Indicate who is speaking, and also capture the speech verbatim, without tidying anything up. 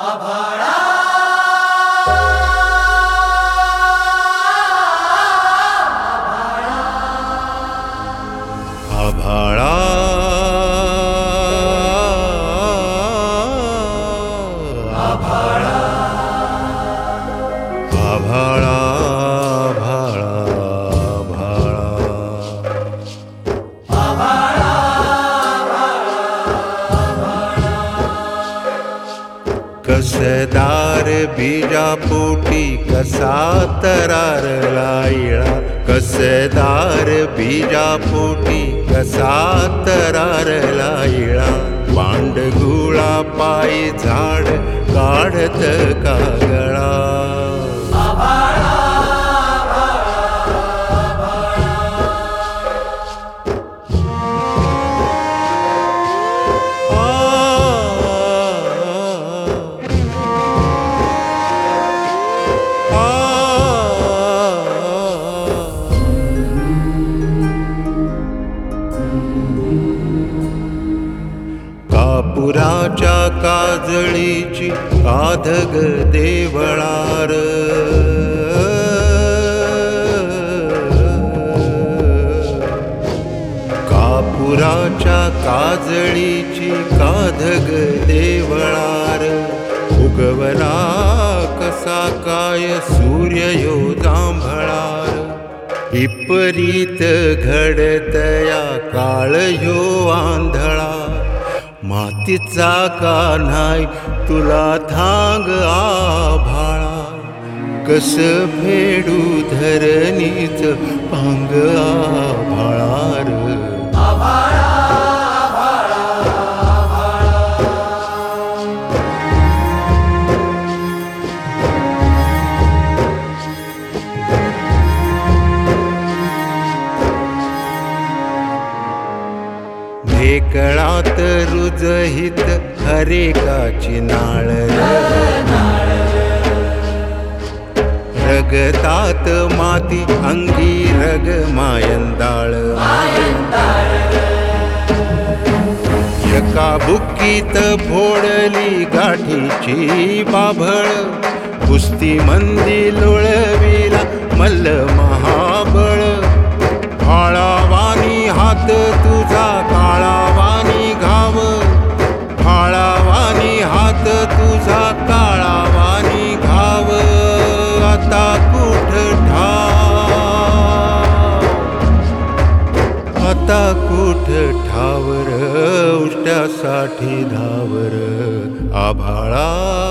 Speaker 1: आभाळा
Speaker 2: आभाळा
Speaker 1: आभाळा
Speaker 2: आभाळा आभाळा कसदार बीजापोटी कसा तरारला इळा कसदार बीजापोटी कसा तरारला इळा पांडगुळा पायी झाड काढत कागळा कापुराच्या काजळीची काधग देवळार कापुराच्या काजळीची काधग देवळार उगवला कसा काय सूर्य यो जांभळार विपरीत घडतया काळ यो आंधळा मातीचा का नाही तुला थांग आभाळा कस फेडू धरणीच पांग आभाळार
Speaker 1: आभाळा
Speaker 2: ढेकळात रुजहित हरेकाची नाळ रगतात माती अंगी रग मायंदाळ एका बुक्कीत फोडली गाठीची बाभळ कुस्ती मंदी लोळविला मल्ल महाबळ फाळावानी हात तुझा काळावानी घाव फाळावानी हात तुझा काळावानी घाव आता कुठ ठाव आता कुठ ठावर उष्ट्यासाठी धावर आभाळा